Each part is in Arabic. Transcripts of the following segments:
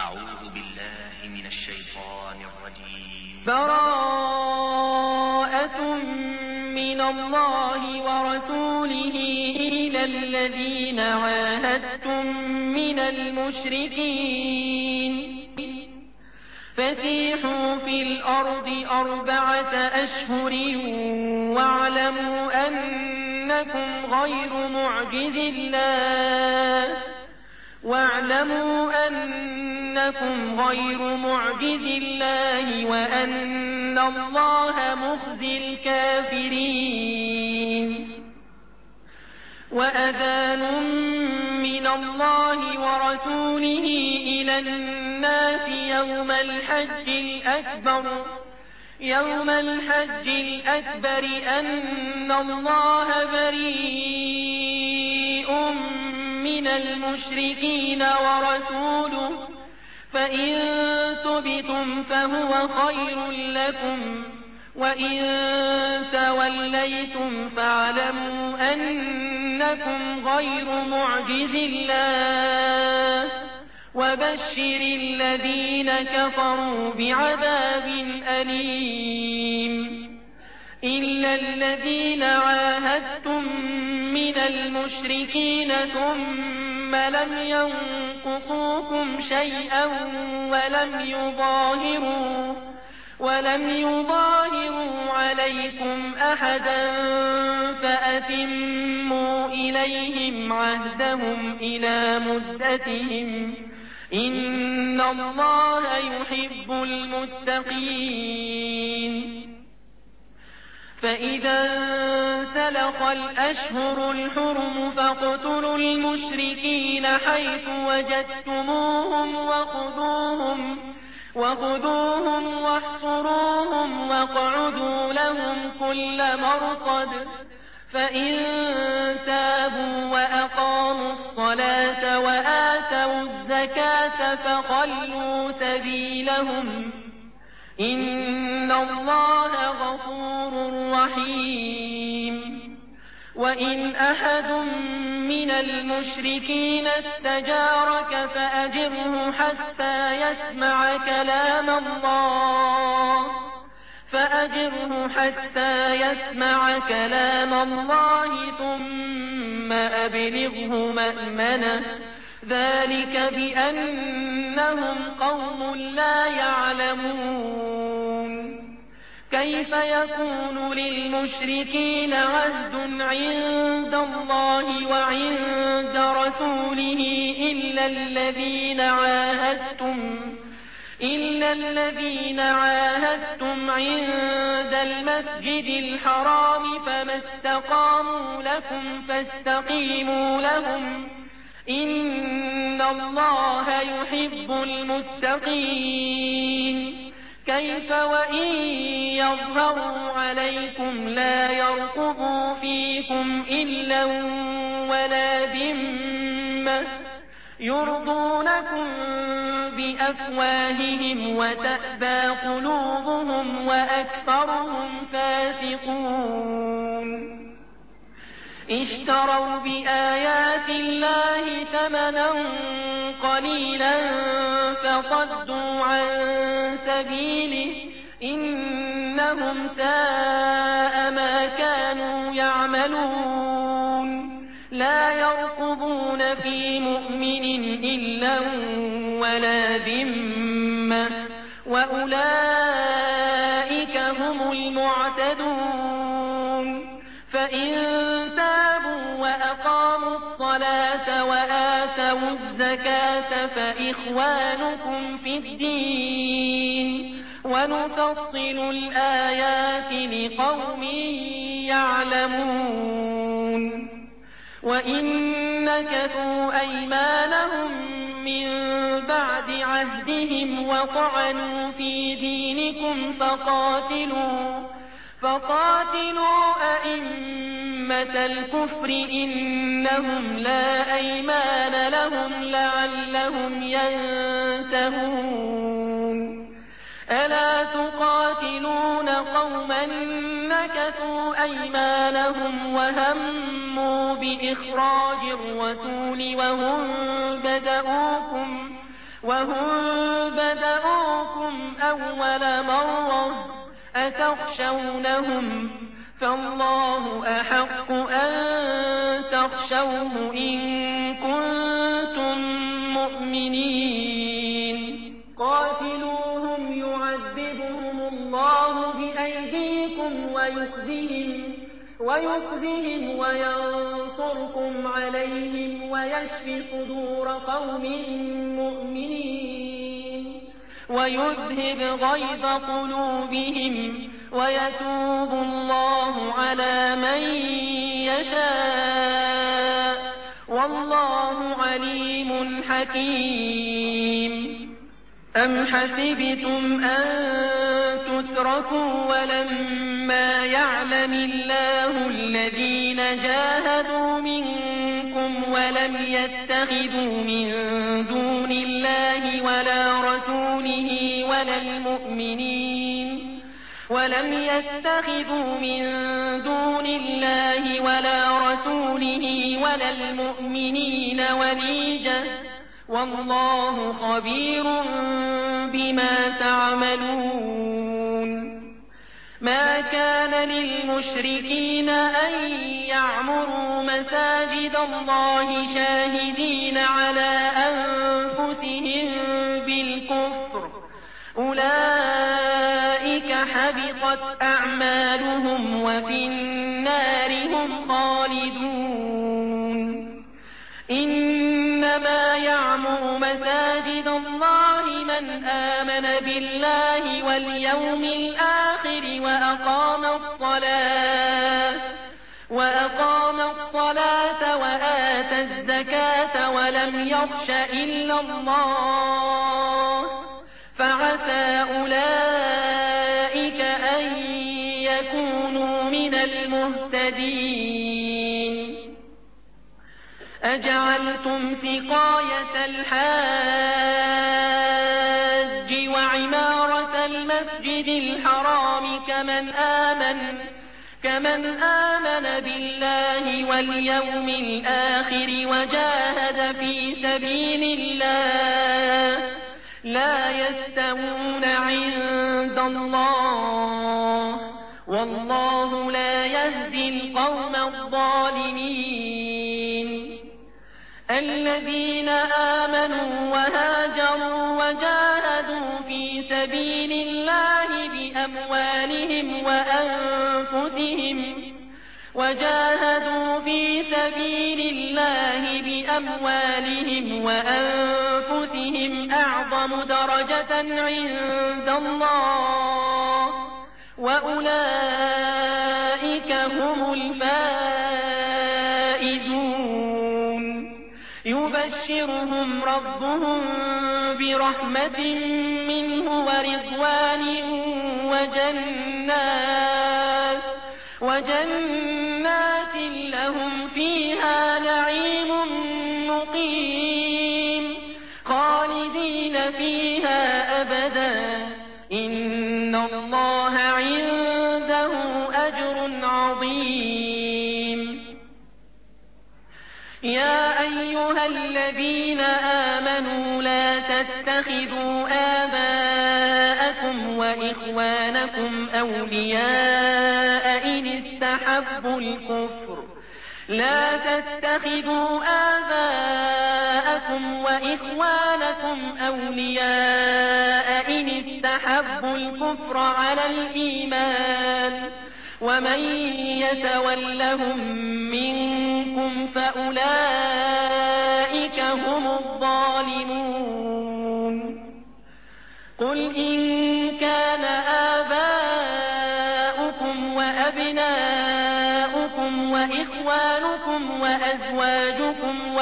أعوذ بالله من الشيطان الرجيم. براءة من الله ورسوله إلى الذين عاهدتم من المشركين فسيحوا في الأرض 4 أشهر واعلموا أنكم غير معجز الله وأن الله مخزي الكافرين. وأذان من الله ورسوله إلى الناس يوم الحج الأكبر أن الله بريء من المشركين ورسوله فإن تبتم فهو خير لكم وإن توليتم فاعلموا أنكم غير معجز الله وبشر الذين كفروا بعذاب أليم. إلا الذين عاهدتم من المشركين ثم لم ينقصوكم شيئا ولم يظاهروا عليكم أحدا فأتموا إليهم عهدهم إلى مدتهم إن الله يحب المتقين. فإذا انسلخ الأشهر الحرم فاقتلوا المشركين حيث وجدتموهم وخذوهم واحصروهم واقعدوا لهم كل مرصد فإن تابوا وأقاموا الصلاة وآتوا الزكاة فخلوا سبيلهم إن الله غفور رحيم. وإن أحد من المشركين استجارك فأجره حتى يسمع كلام الله ثم أبلغه مأمنه ذلك بأنهم قوم لا يعلمون. كيف يكون للمشركين عهد عند الله وعند رسوله إلا الذين عاهدتم عند المسجد الحرام فما استقاموا لكم فاستقيموا لهم إن الله يحب المتقين. كيف وإن يظهروا عليكم لا يرقبوا فيكم إلا ولا ذمة يرضونكم بأفواههم وتأبى قلوبهم وأكثرهم فاسقون. اشتروا بآيات الله ثمنا قليلا فصدوا عن سبيله إنهم ساء ما كانوا يعملون. لا يرقبون في مؤمن إلا ولا ذمة وأولئك هم المعتدون. فإن تابوا وأقاموا الصلاة وآتوا الزكاة فإخوانكم في الدين ونفصل الآيات لقوم يعلمون. وإن نكثوا أيمانهم من بعد عهدهم وطعنوا في دينكم فقاتلوا أئمة الكفر إنهم لا أيمان لهم لعلهم ينتهون. ألا تقاتلون قوما نكثوا أيمانهم وهموا بإخراج الرسول وهم بدأوكم أول مرة أتخشونهم فالله أحق أن تخشوه إن كنتم مؤمنين قاتلوهم يعذبهم الله بأيديكم ويخزهم وينصركم عليهم ويشفي صدور قوم مؤمنين ويذهب غيظ قلوبهم ويتوب الله على من يشاء والله عليم حكيم أم حسبتم أن تتركوا ولما يعلم الله الذين جاهدوا منكم ولم يتخذوا من دون الله ولا رسوله ولا المؤمنين وليجة والله خبير بما تعملون ما كان للمشركين أن يعمروا مساجد الله شاهدين على أنفسهم بالكفر أولئك حبطت أعمالهم وفي النار هم خالدون إنما يعمر مساجد الله من آمن بالله واليوم الآخر وأقام الصلاة وآتى الزكاة ولم يخش إلا الله فعسى أولئك أن يكونوا من المهتدين أجعلتم سقاية الحاج وعمارة المسجد الحرام كمن آمن بالله واليوم الآخر وجاهد في سبيل الله لا يستوون عند الله والله لا يهدي القوم الظالمين الذين آمنوا وهاجروا سبيل الله بأموالهم وأنفسهم أعظم درجة عند الله وأولئك هم الفائزون يبشرهم ربهم برحمة منه ورضوان وجنات لهم فيها نعيم مقيم خالدين فيها أبدا إن الله عنده أجر عظيم يا أيها الذين آمنوا لا تتخذوا آباءكم وإخوانكم أولياء إن استحبوا الكفر على الإيمان ومن يتولهم منكم فأولئك هم الظالمون قل إن كان آباؤكم وأبناؤكم وإخوانكم وأزواجكم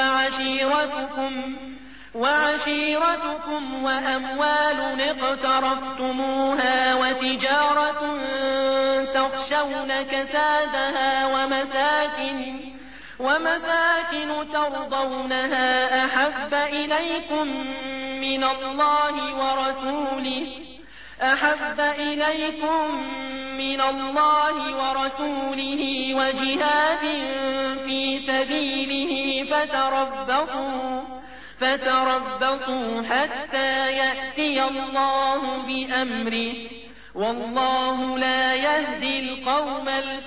وعشيرتكم وأموال اقترفتموها وتجارة تخشون كسادها ومساكن ترضونها أحب إليكم من الله ورسوله وجهاد في سبيله فتربصوا حتى يأتي الله بأمره والله لا يهدي القوم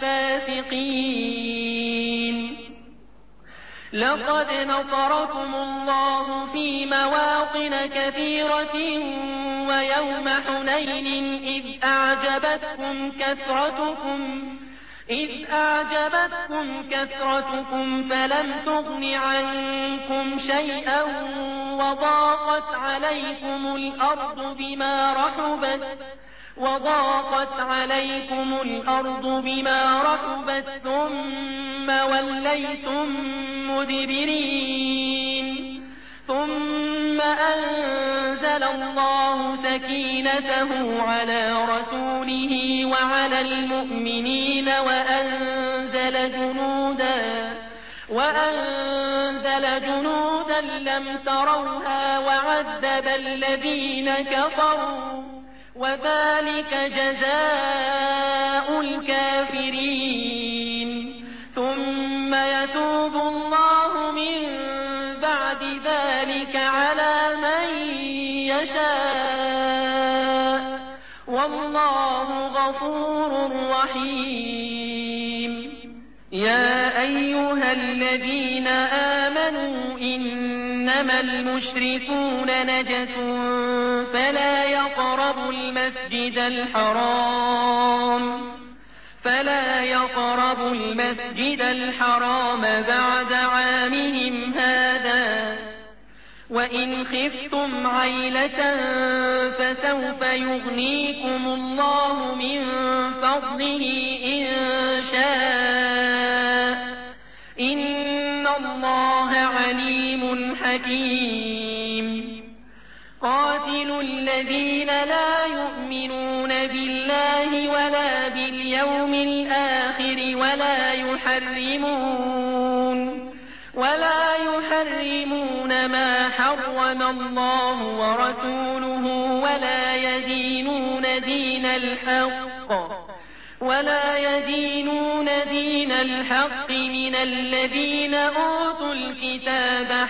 الفاسقين. لقد نصركم الله في مواطن كثيرة ويوم حنين إذ أعجبتكم كثرتكم فلم تغن عنكم شيئا وضاقت عليكم الأرض بما رحبت ثم وليتم مدبرين. ثم أنزل الله سكينته على رسوله وعلى المؤمنين وأنزل جنودا لم تروها وعذب الذين كفروا وذلك جزاء الكافرين. ثم يتوب الله من بعد ذلك على من يشاء والله غفور رحيم. يا أيها الذين آمنوا إنما المشركون نجس فلا يقربوا المسجد الحرام بعد عامهم هذا. وإن خفتم عيلة فسوف يغنيكم الله من فضله إن شاء إن الله عليم حكيم. قاتلوا الذين لا يؤمنون بالله ولا باليوم الآخر ولا يحرمون ما حرم الله ورسوله ولا يدينون دين الحق من الذين أوتوا الكتاب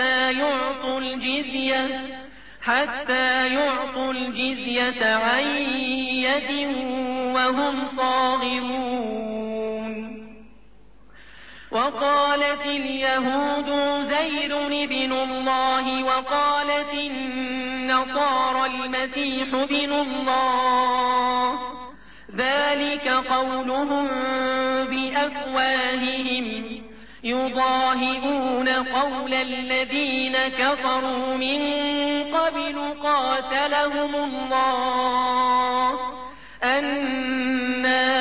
حتى يعطوا الجزية عن يد وهم صاغرون. وقالت اليهود عزير ابن الله وقالت النصارى المسيح ابن الله ذلك قولهم بأفواههم يضاهئون قول الذين كفروا من قبل قاتلهم الله أنى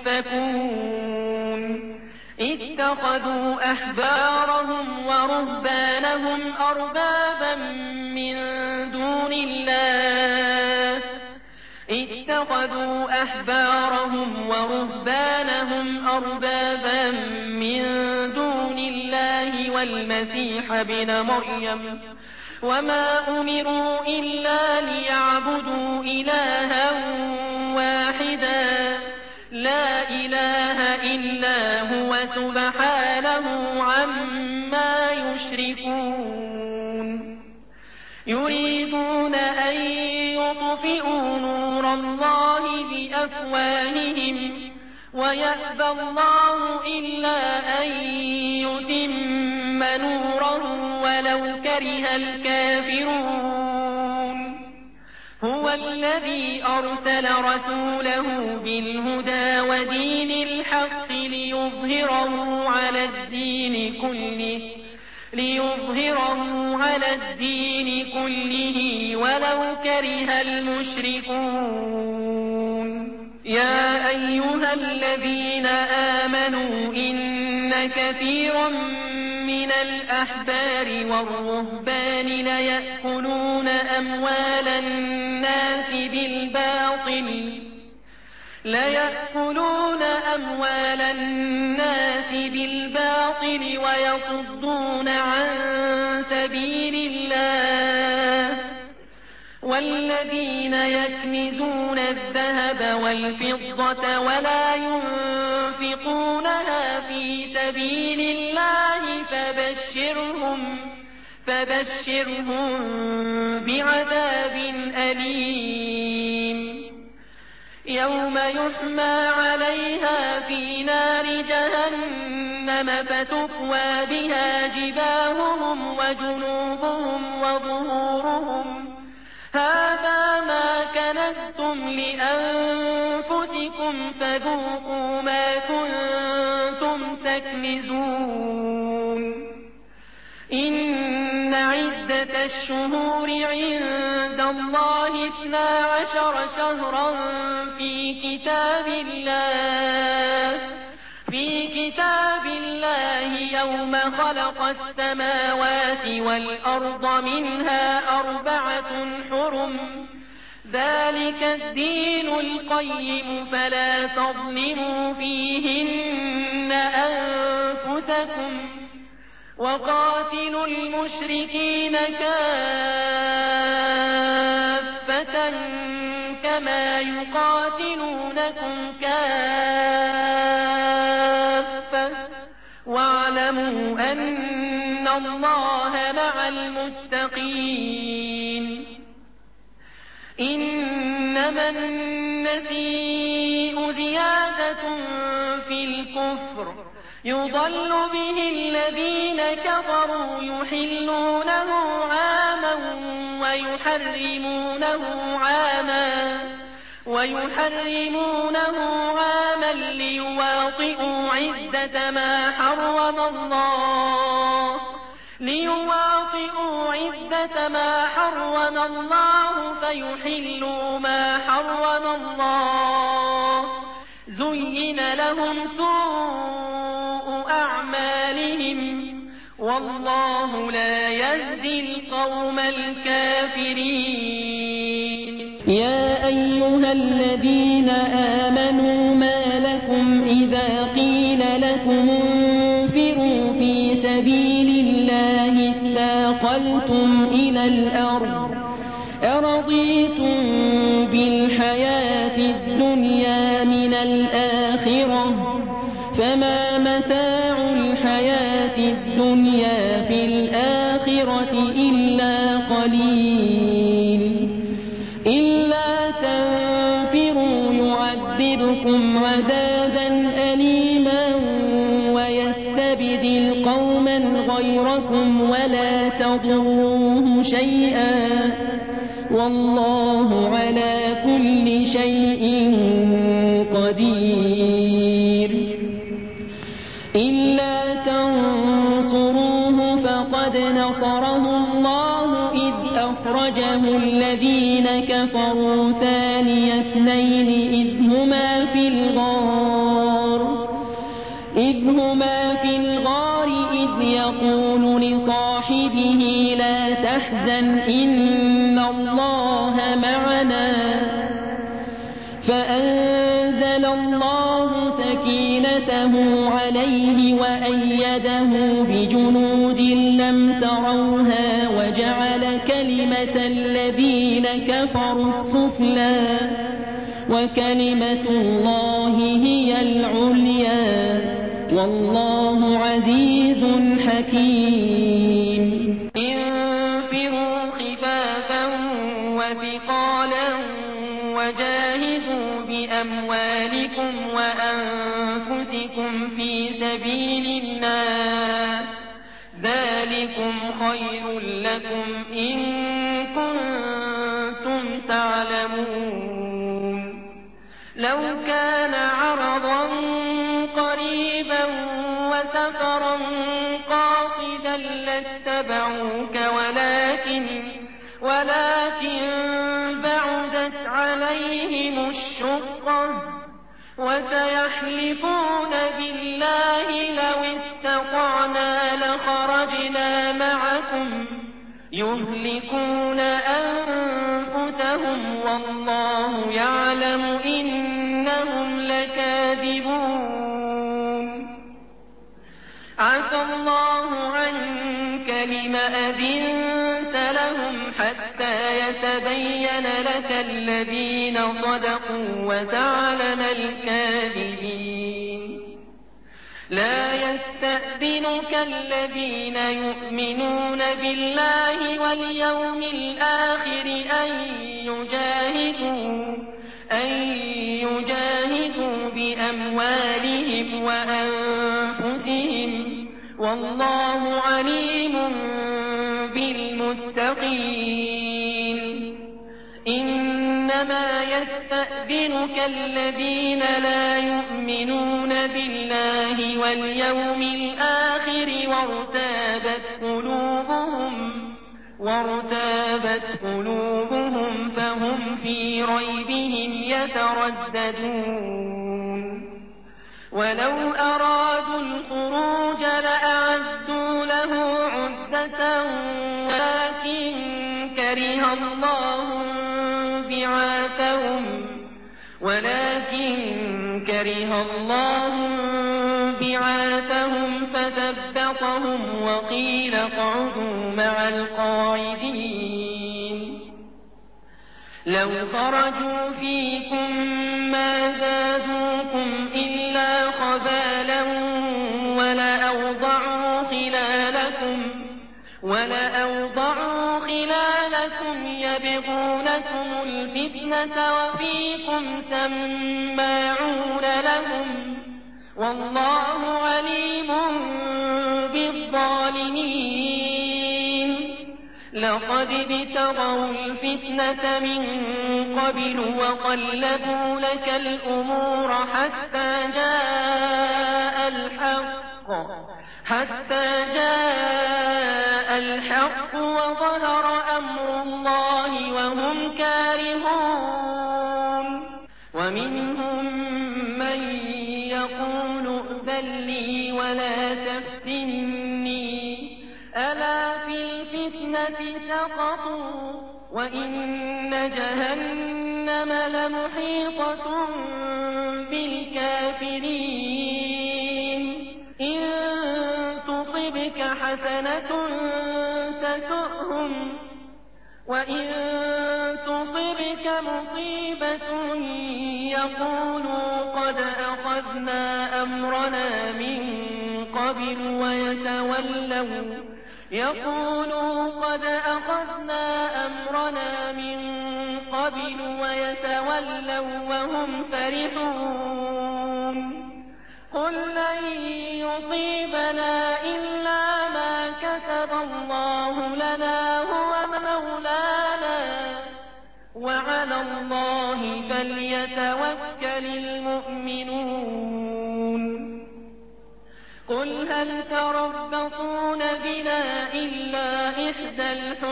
يؤفكون. اتخذوا أحبارهم ورهبانهم أربابا من دون الله والمسيح ابن مريم وما أمروا إلا ليعبدوا إلها واحدا لا إله إلا هو سبحانه عما يشركون. يريدون أن يطفئوا نور الله بأفواههم ويأبى الله إلا أن يتم نوره ولو كره الكافرون. هو الذي أرسل رسوله بالهدى ودين الحق ليظهره على الدين كله ولو كره المشركون. يا أيها الذين آمنوا إن كثيرا من الأحبار والرهبان ليأكلون أموال الناس بالباطل ويصدون عن سبيل الله. والذين يكنزون الذهب والفضة ولا ينفقونها في سبيل الله فبشرهم بعذاب أليم يوم يحمى عليها في نار جهنم فتكوى بها جباههم وجنوبهم وظهورهم هذا ما كنزتم لأنفسكم فذوقوا ما كنتم تكنزون إن عدة الشهور عند الله 12 شهرا في كتاب الله يوم خلق السماوات والأرض منها 4 حرم ذلك الدين القيم فلا تظلموا فيهن أنفسكم وقاتلوا المشركين كافة كما يقاتلونكم كافة واعلموا أن الله مع المتقين إنما النسيء زيادة في الكفر يضل به الذين كفروا يحلونه عاما ويحرمونه عاما ليواطئوا عدة ما حرم الله فيحلوا ما حرم الله زين لهم سوء أعمالهم والله لا يهدي القوم الكافرين يا أيها الذين آمنوا ما لكم إذا قيل لكم انفروا في سبيل الله اثاقلتم إلى الأرض أرضيتم بالحياة الدنيا من الآخرة فما متاع الحياة الدنيا في الآخرة إلا قليل إلا تنفروا يعذبكم عذابا أليما ويستبدل قوما غيركم ولا تضروه شيئا والله على كل شيء قدير إلا تنصروه فقد نصره الله إذ أخرجه الذين كفروا ثاني اثنين إذ هما في الغار إذ يقول لصاحبه لا تحزن إن الله معنا فأنزل الله سكينته عليه وأيده بجنود لم تروها وجعل كلمة الذين كفروا السفلى وكلمة الله هي العليا والله عزيز حكيم انفروا خفافا وثقالا وجاهدوا بأموالكم وأنفسكم في سبيل الله ذلكم خير لكم إن كنتم تعلمون لو كان عرضا قريبا وسفرا قاصدا لاتبعوك ولكن بعدت عليهم الشقة وسيحلفون بالله لو استطعنا لخرجنا معكم يهلكون أنفسهم والله يعلم إنهم لكاذبون عفى الله عنك لم أذنت لهم حتى يتبين لك الذين صدقوا وتعلم الكاذبين لا يستأذنك الذين يؤمنون بالله واليوم الآخر أن يجاهدوا بأموالهم وأنفسهم والله عليم بالمتقين إنما يستأذنك الذين لا يؤمنون بالله واليوم الآخر وارتابت قلوبهم فهم في ريبهم يترددون ولو أرادوا الخروج لأعدوا له عدة ولكن كره الله بعاثهم فثبطهم وقيل اقعدوا مع القاعدين لو خرجوا فيكم ما زادوكم إلا خبالا ولأوضعوا خلالكم يبغونكم الفتنة وفيكم سماعون لهم والله عليم بالظالمين لقد ابتغوا الفتنة من قبل وقلبوا لك الأمور حتى جاء الحق وظهر أمر الله وهم كارهون ومنهم من يقول ائذن لي ولا تفتني ألا في الفتنة سقطوا وإن جهنم لمحيطة بالكافرين إن تصبك حسنة تسؤهم وإن تصبك مصيبة يقولوا قد أخذنا أمرنا من قبل ويتولوا وهم فرحون قل لن يصيبنا إلا ما كتب الله لنا هو مولانا وعلى الله فليتوكل المؤمنون قل هل تربصون بنا إلا إحدى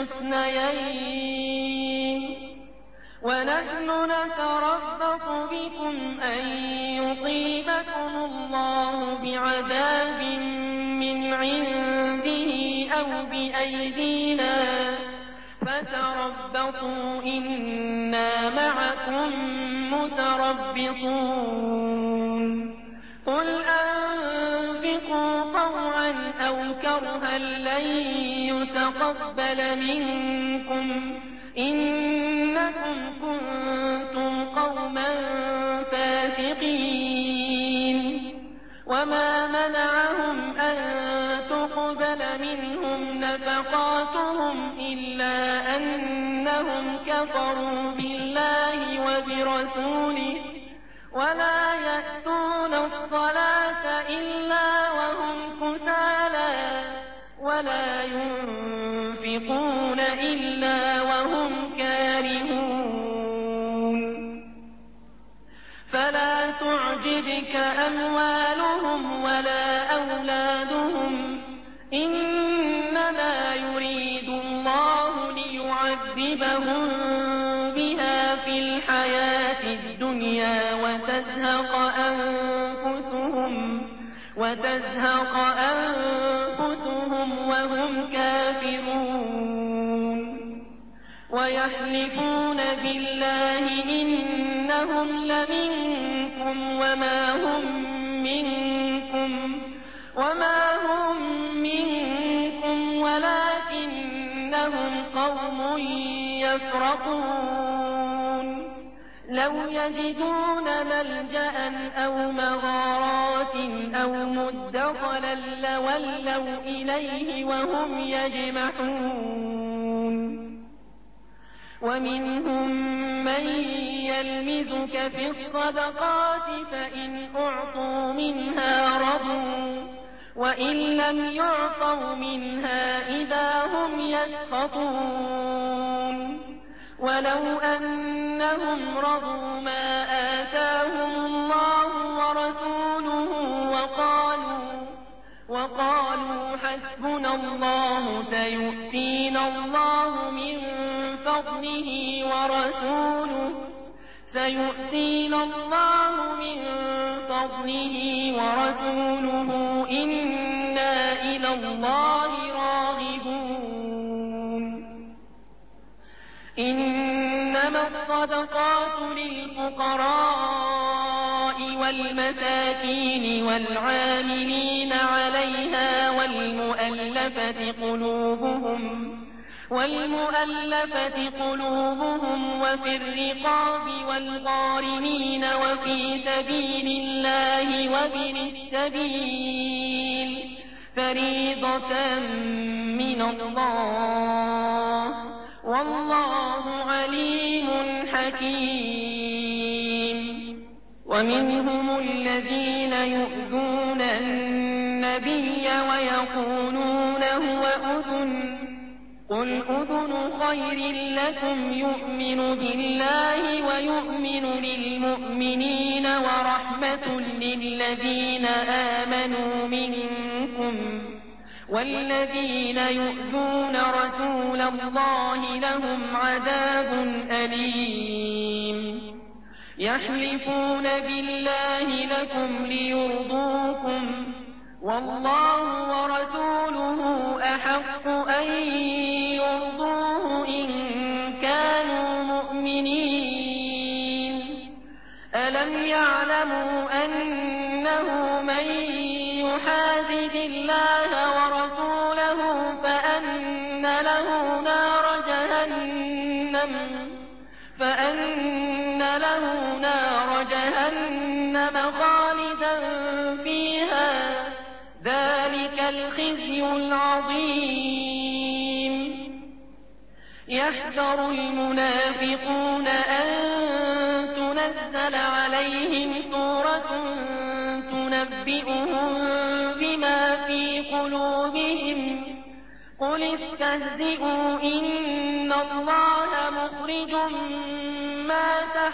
الحسنيين ونحن نتربص بكم أن يصيبكم الله بعذاب من عنده أو بأيدينا فتربصوا إنا معكم متربصون قل أنفقوا طوعا أو كرها لن يتقبل منكم إنكم كنتم قوما فاسقين وما منعهم أن تقبل منهم نفقاتهم إلا أنهم كفروا بالله وبرسوله ولا يأتون الصلاة إلا وهم كسالى ولا ينفقون إلا وهم كارهون فلا تعجبك أموالهم ولا أولادهم إنما يريد الله ليعذبهم بها في الحياة الدنيا وتزهق أنفسهم وهم كافرون ويحلفون بالله إنهم لمنكم وما هم منكم ولكنهم قوم يفرقون لو يجدون ملجأ أو مغارات أو مدخلا لولوا إليه وهم يجمحون ومنهم من يلمزك في الصدقات فإن أعطوا منها رضوا وإن لم يعطوا منها إذا هم يسخطون ولو أنهم رضوا ما آتاهم الله ورسوله وقالوا حسبنا الله سيؤتينا الله من فضله ورسوله إنا إلى الله راغبون إنما الصدقات للفقراء والمساكين والعاملين عليها والمؤلفة قلوبهم وفي الرقاب والغارمين وفي سبيل الله وابن السبيل فريضة من الله والله عليم حكيم ومنهم الذين يؤذون النبي ويقولون هو أذن قل أذن خير لكم يؤمن بالله ويؤمن للمؤمنين ورحمة للذين آمنوا منكم والذين يؤذون رسول الله لهم عذاب أليم يحلفون بالله لكم ليرضوكم والله ورسوله أحق أن يرضوه إن كانوا مؤمنين ألم يعلموا أنه من يحادد الله ورسوله فأن له نار جهنم خالدا فيها ذلك الخزي العظيم يحذر المنافقون أن تنزل عليهم سورة تنبئهم بما في قلوبهم قل استهزئوا إن الله مخرج ما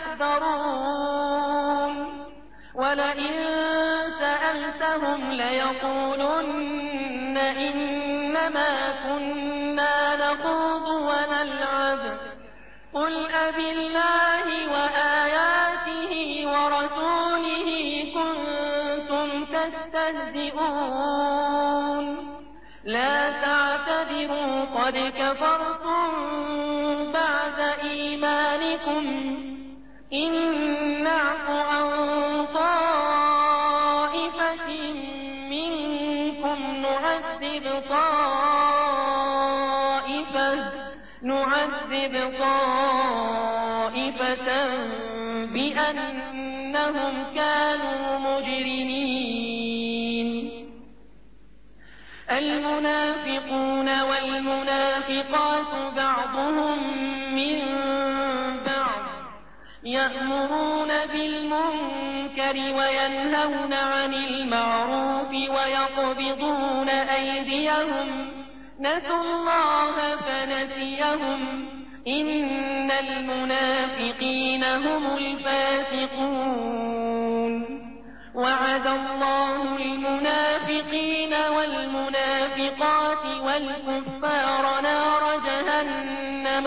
تحذرون ولئن سألتهم ليقولن إنما كنا نخوض ونلعب قل أبالله وآياته ورسوله كنتم تستهزئون لا تعتذروا قد كفرتم بعد إيمانكم إن نعف عن طائفة منكم نعذب طائفة بأنهم كانوا مجرمين المنافقون والمنافقات بعضهم من بعض يأمرون بالمنكر وينهون عن المعروف ويقبضون أيديهم نسوا الله فنسيهم إن المنافقين هم الفاسقون وعد الله المنافقين والمنافقات والكفار نار جهنم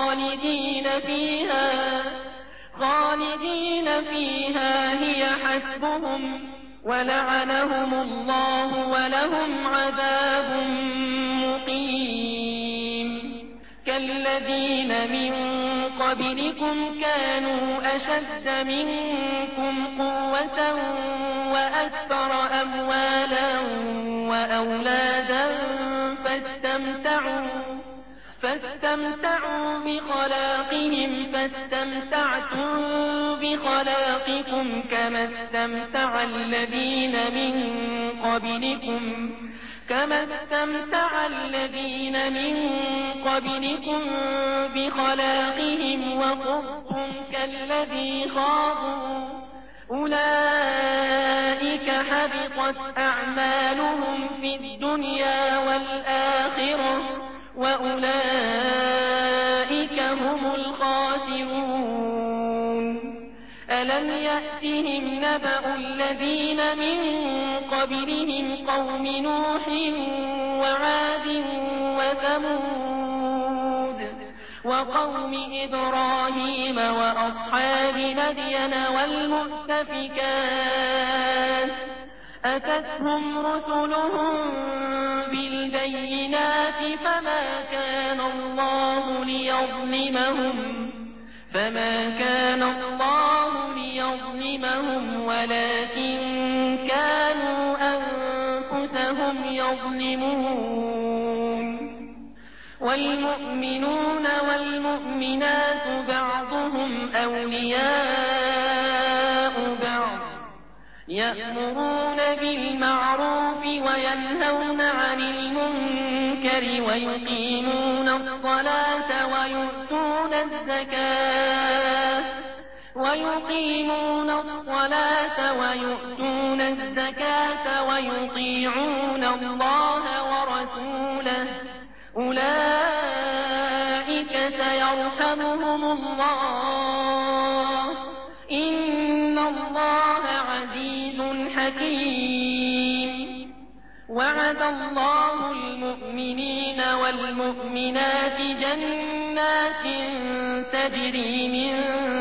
خالدين فيها هي حسبهم ولعنهم الله ولهم عذاب مقيم كالذين من قبلكم كانوا أشد منكم قوة وأكثر أموالا وأولادا فاستمتعوا بخلاقهم استمتعتم بخلاقكم كما استمتع الذين من قبلكم بخلاقهم وخضتم كالذي خاضوا أولئك حبطت أعمالهم في الدنيا والآخرة وأولئك هم الخاسرون. ألم يأتهم نبأ الذين من قبلهم قوم نوح وعاد وثمود وقوم إبراهيم وأصحاب مدين والمؤتفكات أتتهم رسلهم بالبينات فما كان الله ليظلمهم ولكن كانوا أنفسهم يظلمون. والمؤمنون والمؤمنات بعضهم أولياء بعض يأمرون بالمعروف وينهون عن المنكر ويقيمون الصلاة ويؤتون الزكاة ويطيعون الله ورسوله أولئك سيرحمهم الله إن الله عزيز حكيم. وعد الله المؤمنين والمؤمنات جنات تجري من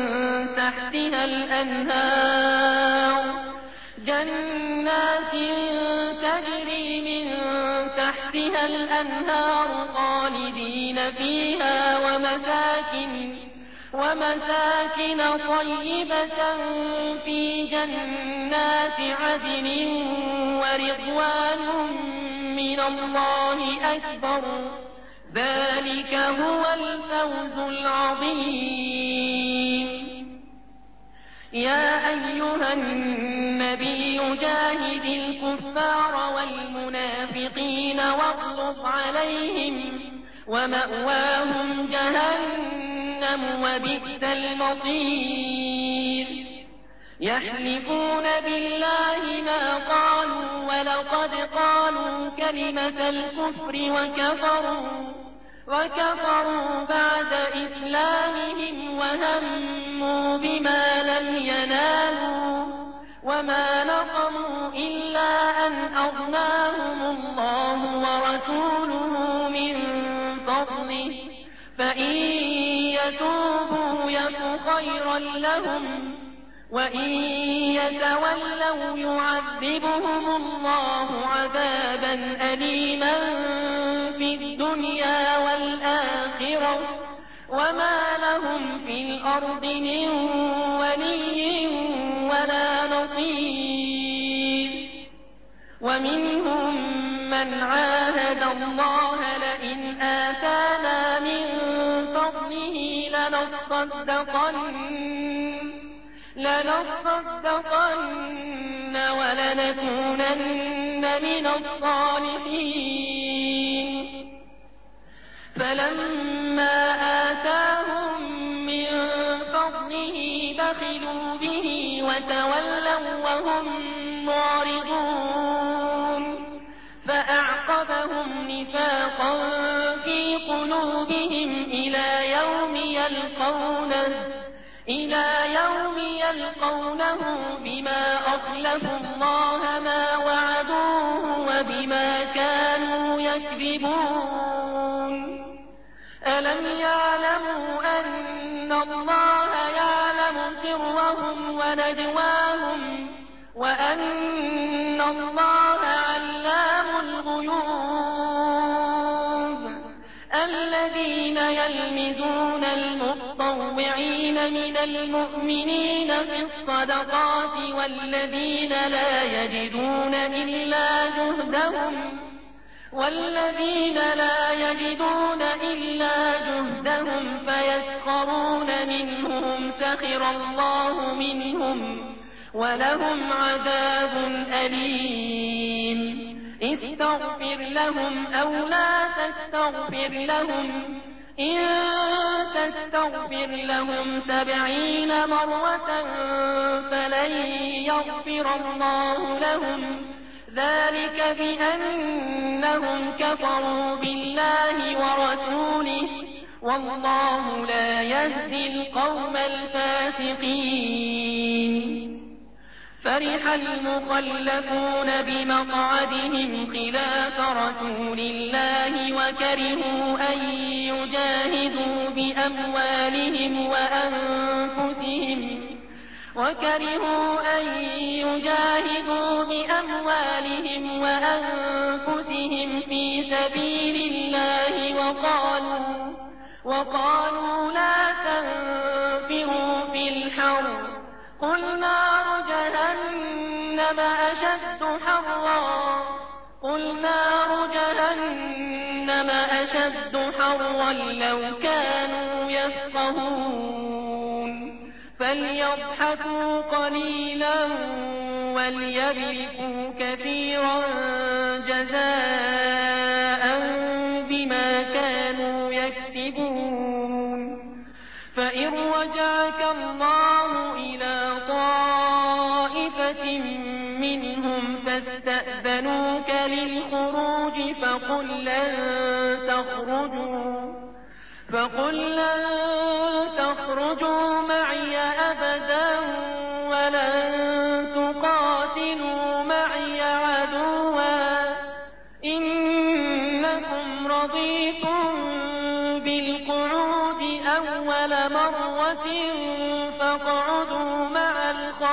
تحتها الأنهار خالدين فيها ومساكن طيبة في جنات عدن ورضوان من الله أكبر ذلك هو الفوز العظيم. يا أيها النبي جاهد الكفار والمنافقين واغلظ عليهم ومأواهم جهنم وبئس المصير. يحلفون بالله ما قالوا ولقد قالوا كلمة الكفر وكفروا بعد إسلامهم وهموا بما لم ينالوا وما نقموا إلا أن أغناهم الله ورسوله من فضله فإن يتوبوا يك خيرا لهم وإن يتولوا يعذبهم الله عذابا أليما في الدنيا والآخرة وما لهم في الأرض من ولي ولا نصير. ومنهم من عاهد الله لئن آتانا من فضله لنصدقن ولنكونن من الصالحين. فلما آتاهم من فضله بخلوا به وتولوا وهم معرضون فأعقبهم نفاقا في قلوبهم إلى يوم يلقونه بما أخلفوا الله ما وعدوه وبما كانوا يكذبون. ألم يعلموا أن الله يعلم سرهم ونجواهم وأن الله علام الغيوب. الذين يلمزون المطوعين من المؤمنين في الصدقات والذين لا يجدون إلا جهدهم والذين لا يجدون إلا جهدهم فيسخرون منهم سخر الله منهم ولهم عذاب أليم استغفر لهم أو لا تستغفر لهم إن تستغفر لهم 70 مرة فلن يغفر الله لهم ذلك بأنهم كفروا بالله ورسوله والله لا يهدي القوم الفاسقين فرح المخلفون بمقعدهم خلاف رسول الله وكرهوا أن يجاهدوا بأموالهم وأنفسهم في سبيل الله وقالوا لا تنفروا في الحر قل نار جهنم أشد حرا لو كانوا يفقهون فليضحكوا قليلا وليبكوا كثيرا جزاء بما كانوا يكسبون فإن رجعك الله إلى طائفة منهم فاستأذنوك للخروج فقل لن تخرجوا معي أبدا ولن تقاتلوا معي عدوا إنكم رضيتم بالقعود أول مرة فاقعدوا مع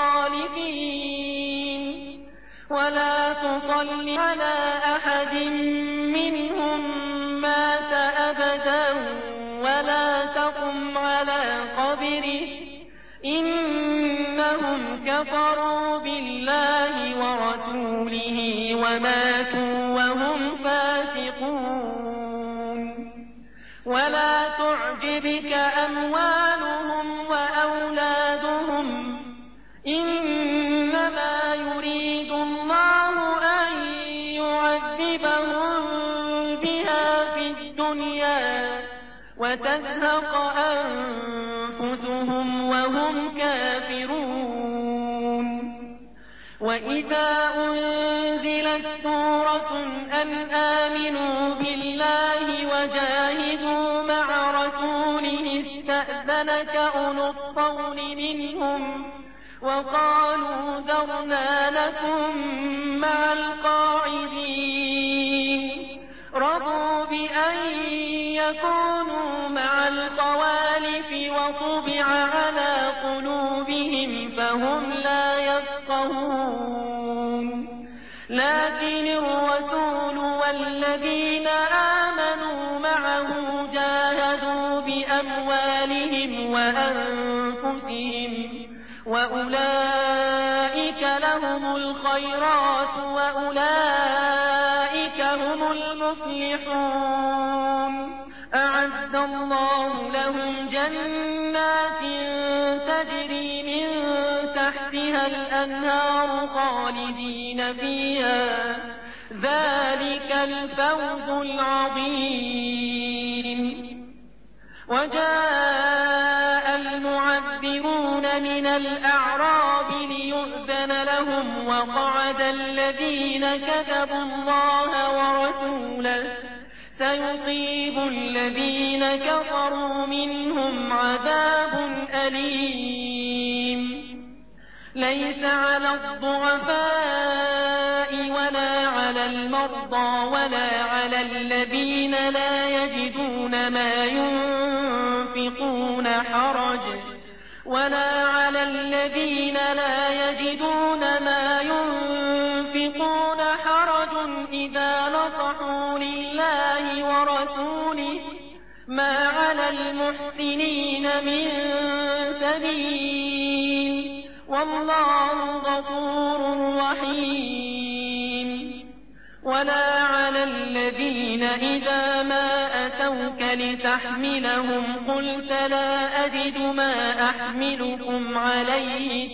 الخالفين ولا تصل على أحد منهم مات أبدا ولا تقم على قبره إنهم كفروا بالله ورسوله وماتوا وهم فاسقون ولا تعجبك أموالهم وأولادهم إنما يريد الله أن يعذبهم بها في الدنيا وتزهق أنفسهم وهم كافرون وإذا أنزلت سورة أن آمنوا بالله وجاهدوا مع رسوله استأذنك أولو الطول منهم وقالوا ذرنا لكم مع القاعدين رضوا بأن يكونوا مع الخوالف وطبع على قلوبهم فهم لا يفقهون لكن الرسول والذين آمنوا معه جاهدوا بأموالهم وأنفسهم وأولئك لهم الخيرات وأولئك هم المفلحون أعد الله لهم جنات تجري من تحتها الأنهار خالدين فيها ذلك الفوز العظيم وجاء المعذرون من الأعراب ليؤذن لهم وقعد الذين كذبوا الله ورسوله سيصيب الذين كفروا منهم عذاب أليم ليس على الضعفاء ولا على المرضى ولا على الذين لا يجدون ما ينفقون حرج إذا نصحوا لله ورسوله ما على المحسنين من سبيل والله غفور رحيم ولا على الذين إذا ما أتوك لتحملهم قلت لا أجد ما أحملكم عليه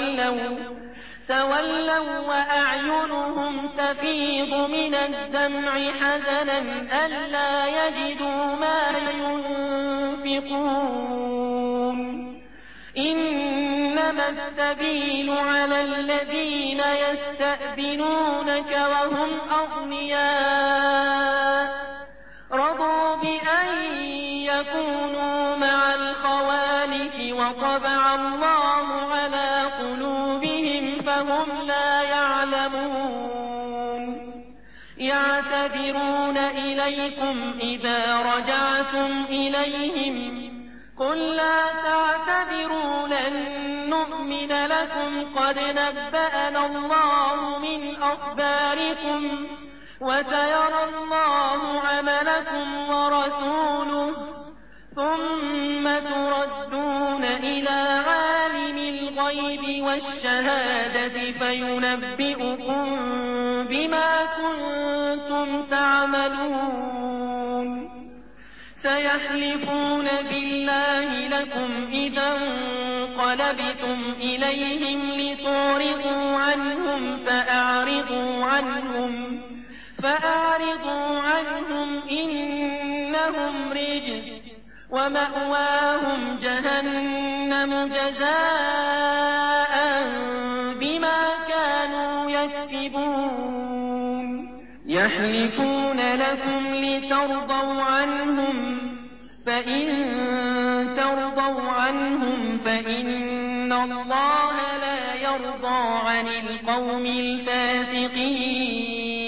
تولوا وأعينهم تفيض من الدمع حزنا ألا يجدوا ما ينفقون إنما السبيل على الذين يستأذنونك وهم أغنياء رضوا بأن يكونوا مع الخوالف وطبع الله على قلوبهم فهم لا يعلمون يعتذرون إليكم إذا رجعتم إليهم قل لا تعتذروا لن نؤمن لكم قد نبأنا الله من أخباركم وسيرى الله عملكم ورسوله ثم تردون إلى عالم الغيب والشهادة فينبئكم بما كنتم تعملون سيحلفون بالله لكم إذا انقلبتم إليهم لتعرضوا عنهم فأعرضوا عنهم إنهم رجس ومأواهم جهنم جزاء بما كانوا يكسبون يحلفون لكم لترضوا عنهم فإن ترضوا عنهم فإن الله لا يرضى عن القوم الفاسقين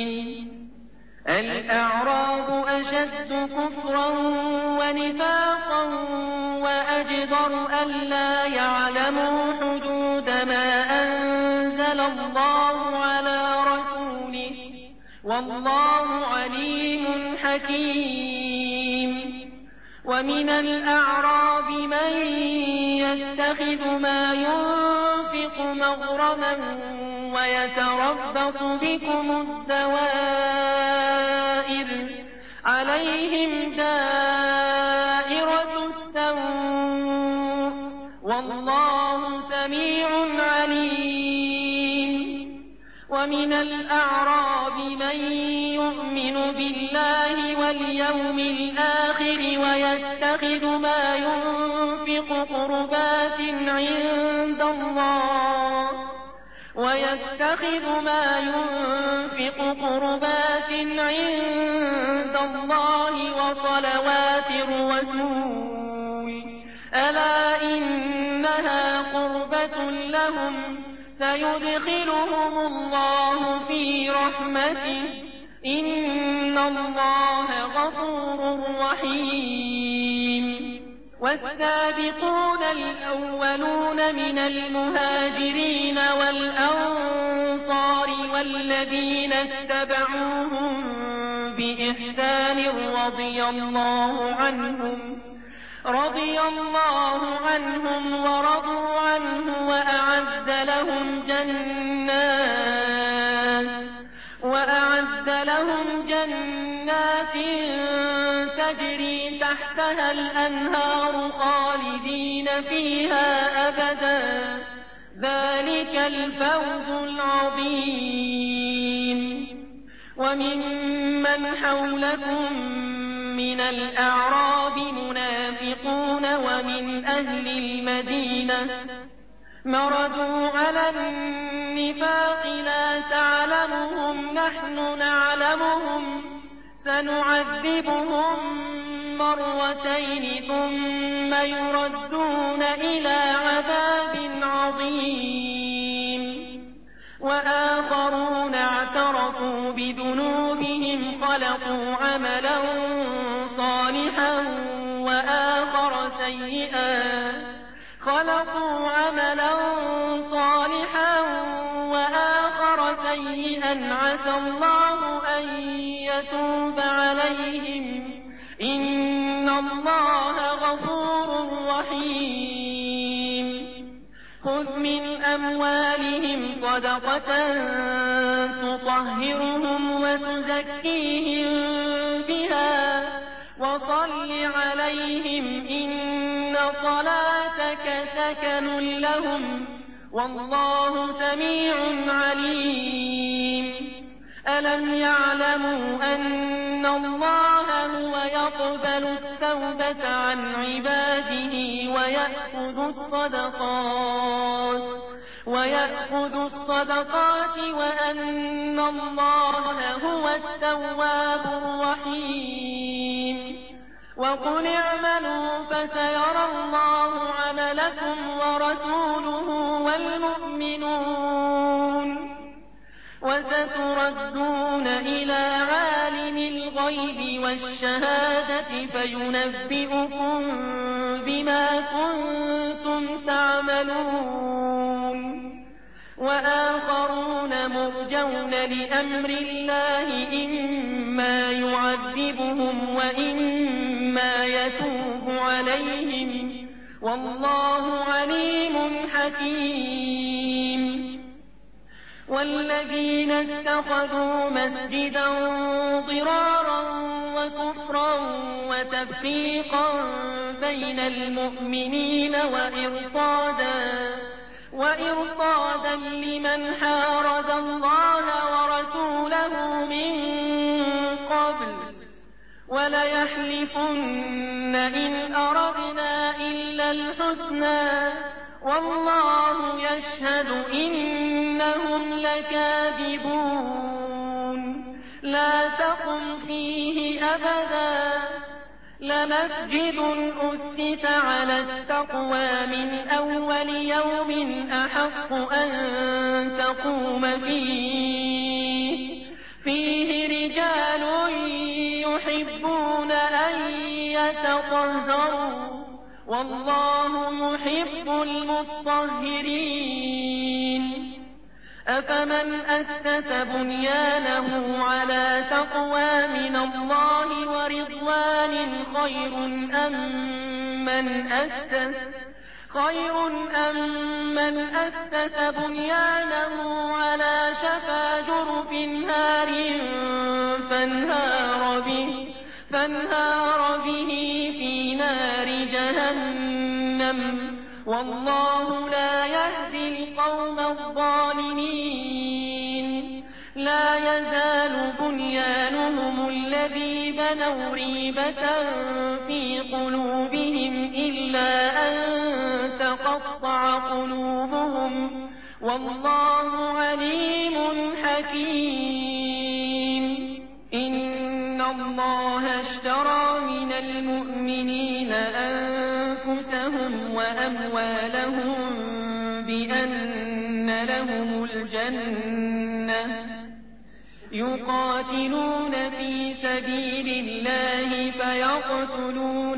الأعراب أشد كفرا ونفاقا وأجدر ألا يعلموا حدود ما أنزل الله على رسوله والله عليم حكيم ومن الأعراب من يتخذ ما ينفق مغرما ويتربص بكم الدوائر عليهم دائرة السوء والله سميع عليم ومن الأعراب من يؤمن بالله واليوم الآخر ويتخذ ما ينفق قربات عند الله وصلوات الرسول ألا إنها قربة لهم سيدخلهم الله في رحمته إن الله غفور رحيم والسابقون الأولون من المهاجرين والأنصار والذين اتبعوهم بإحسان رضي الله عنهم ورضوا عنه وأعد لهم جنات تجري تحتها الأنهار خالدين فيها أبدا ذلك الفوز العظيم وممن حولكم من الأعراب منافقون ومن أهل المدينة مردوا على النفاق لا تعلمهم نحن نعلمهم سنعذبهم مرتين ثم يردون إلى عذاب عظيم وآخرون اعترفوا بذنوبهم خلقوا عملا صالحا وآخر سيئا عسى الله أن يتوب عليهم إن الله غفور رحيم خذ من أموالهم صدقة تطهرهم وتزكيهم فصل عليهم إن صلاتك سكن لهم والله سميع عليم ألم يعلموا أن الله هو يقبل التوبة عن عباده ويأخذ الصدقات وأن الله هو التواب الرحيم وقل اعملوا فسيرى الله عملكم ورسوله والمؤمنون وستردون إلى عالم الغيب والشهادة فينبئكم بما كنتم تعملون وآخرون مرجون لأمر الله إما يعذبهم وإما يتوب عليهم والله عليم حكيم والذين اتخذوا مسجدا ضرارا وكفرا وتفريقا بين المؤمنين وإرصادا لمن حارب الله ورسوله من قبل وليحلفن إن أردنا إلا الحسنى والله يشهد إنهم لكاذبون لا تقم فيه أبدا لمسجد أسس على التقوى من أول يوم أحق أن تقوم فيه رجال يحبون أن يتطهروا والله يحب المطهرين أفمن أسس بنيانه على تقوى من الله ورضوان خير أم من أسس بنيانه على شفا جرف نار فانهار به في نار جهنم والله لا يهدي القوم الظالمين لا يزال بنيانهم الذي بنوا ريبة في قلوبهم إلا أن تقطع قلوبهم والله عليم حكيم إن الله اشترى من المؤمنين أنفسهم وأموالهم بأن لهم الجنة يقاتلون في سبيل الله فيقتلون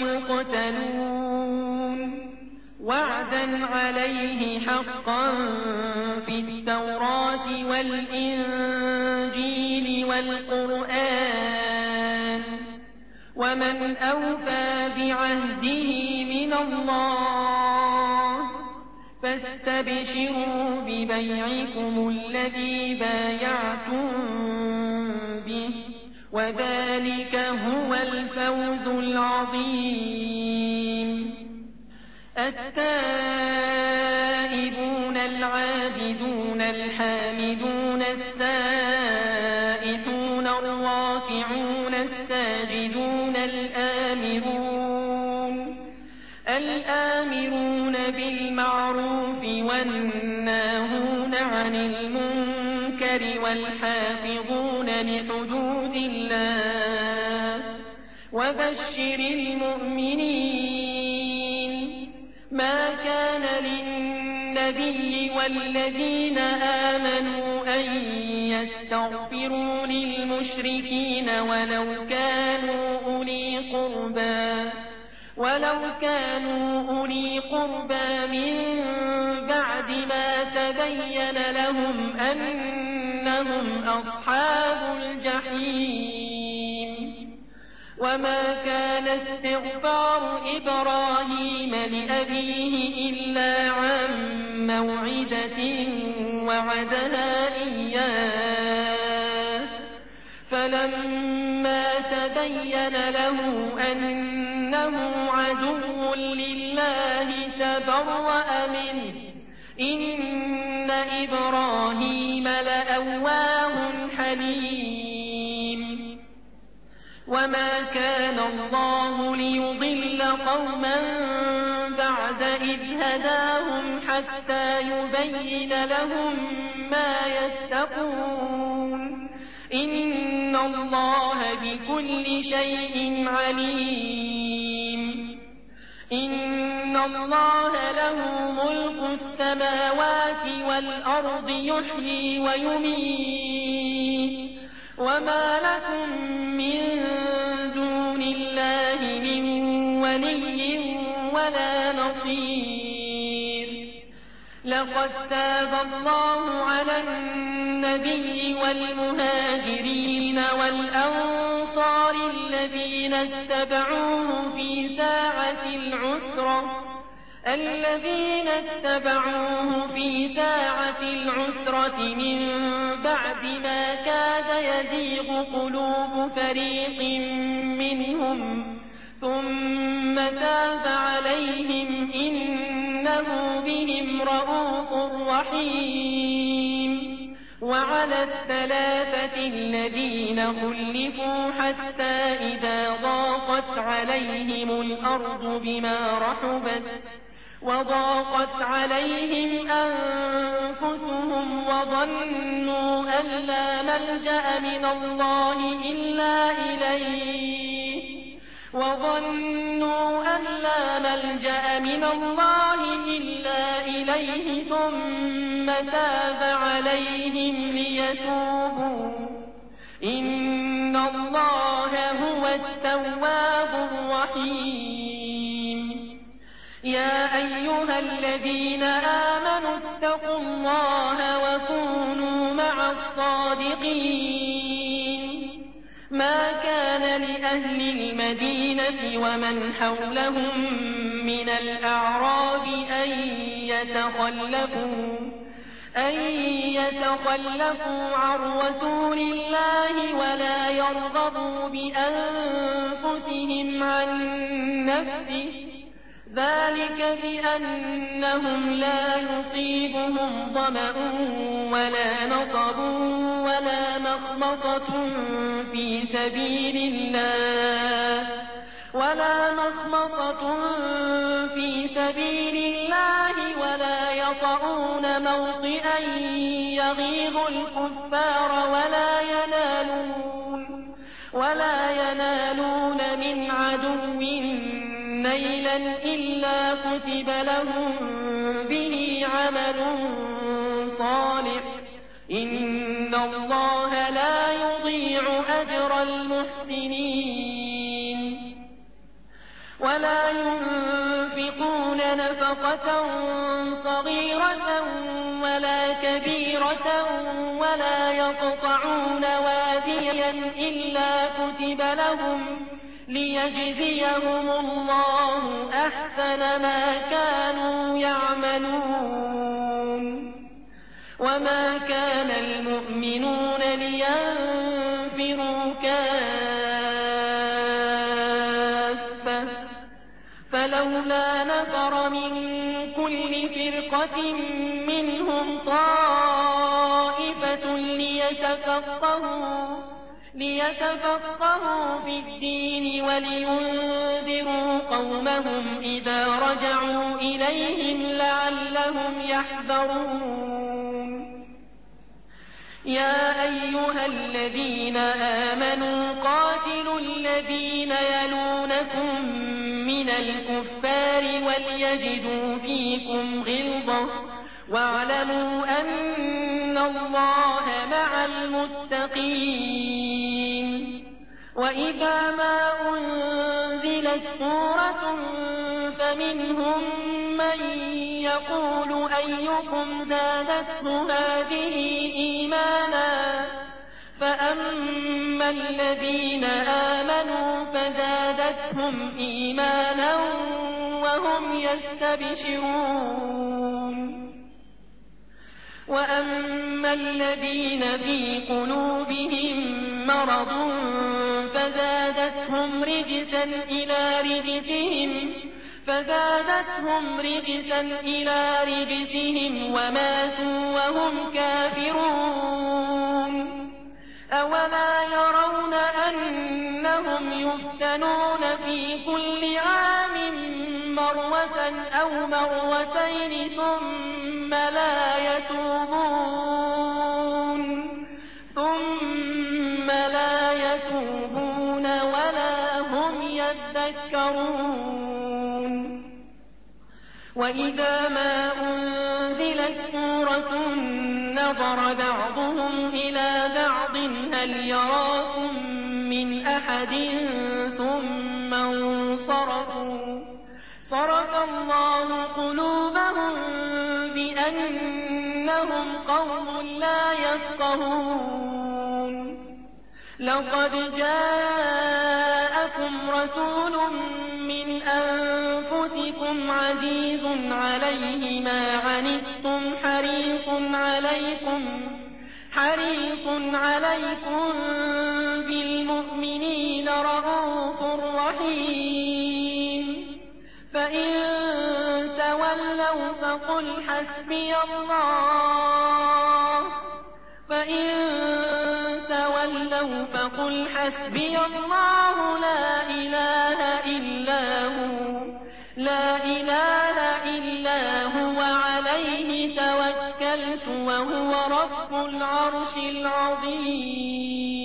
ويقتلون وعدا عليه حقا في التوراة والإنجيل والقرآن ومن أوفى بعهده من الله فاستبشروا ببيعكم الذي بايعتم به وذلك هو الفوز العظيم التائبون العابدون الحامدون السائحون الراكعون الساجدون الآمرون بالمعروف والناهون عن المنكر والحافظون لحدود الله وبشر المؤمنين ما كان للنبي والذين آمنوا أن يستغفروا للمشركين ولو كانوا أولي قربى من بعد ما تبين لهم أنهم أصحاب الجحيم وما كان استغفار إبراهيم لأبيه إلا عن موعدة وعدها إياه فلما تبين تبين له أنه عدو لله تبرأ منه إن إبراهيم لأواه حليم وما كان الله ليضل قوما بعد إذ هداهم حتى يبين لهم ما يتقون إن الله بكل شيء عليم إن الله له ملك السماوات والأرض يحيي ويميت وما لكم من دون الله من ولي ولا نصير لقد تاب الله على النبي والمهاجرين والأنصار الذين اتبعوه في ساعة العسرة من بعد ما كاد يزيغ قلوب فريق منهم ثم تاب عليهم إنه بهم رءوف رحيم وعلى الثلاثة الذين خلفوا حتى إذا ضاقت عليهم الأرض بما رحبت وضاقت عليهم أنفسهم وظنوا أن لا ملجأ من الله إلا إليه ثم تاب عليهم ليتوبوا إن الله هو التواب الرحيم يا أيها الذين آمنوا اتقوا الله وكونوا مع الصادقين ما كان لأهل المدينة ومن حولهم من الأعراب أن يتخلفوا عن رسول الله ولا يرغبوا بأنفسهم عن نفسه ذلك بأنهم لا يصيبهم ظمأ ولا نصب ولا مخمصة في سبيل الله ولا يطؤون موطئا يغيظ الكفار ولا ينالون من عدو نيلا إلا كتب لهم به عمل صالح إن الله لا يضيع أجر المحسنين ولا ينفقون نفقة صغيرة ولا كبيرة ولا يقطعون واديا إلا كتب لهم ليجزيهم الله أحسن ما كانوا يعملون وما كان المؤمنون لينفروا كافة فلولا نفر من كل فرقة منهم طائفة ليتفقهوا في الدين ولينذروا قومهم إذا رجعوا إليهم لعلهم يحذرون يا أيها الذين آمنوا قاتلوا الذين يلونكم من الكفار وليجدوا فيكم غلظة واعلموا أن الله مع المتقين وإذا ما أنزلت سورة فمنهم من يقول أيكم زادته هذه إيمانا فأما الذين آمنوا فزادتهم إيمانا وهم يستبشرون وأما الذين في قلوبهم مرض فزادتهم رجسا إلى رجسهم وماتوا وهم كافرون أولا يرون أنهم يفتنون في كل عام مرة أو مرتين ثم لا يتوبون ولا هم يذكرون وإذا ما أنزلت سورة نظر بعضهم إلى بعض هل يراكم من أحد ثم انصرفوا صرف الله قلوبهم بأنهم قوم لا يفقهون لقد جاءكم رسول من أنفسكم عزيز عليه ما عنتم حريص عليكم بالمؤمنين رءوف رحيم فإن تولوا فقل حسبي الله لا إله إلا هو عليه توكلت وهو رب العرش العظيم